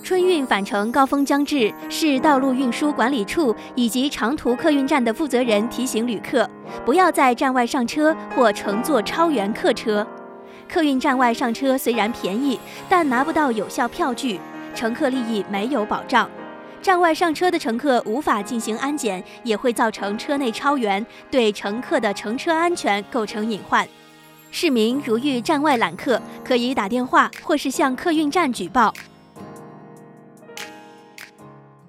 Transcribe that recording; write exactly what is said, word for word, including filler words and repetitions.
春运返程高峰将至，市道路运输管理处以及长途客运站的负责人提醒旅客，不要在站外上车或乘坐超员客车。客运站外上车虽然便宜，但拿不到有效票据，乘客利益没有保障。站外上车的乘客无法进行安检，也会造成车内超员，对乘客的乘车安全构成隐患。市民如遇站外揽客，可以打电话或是向客运站举报。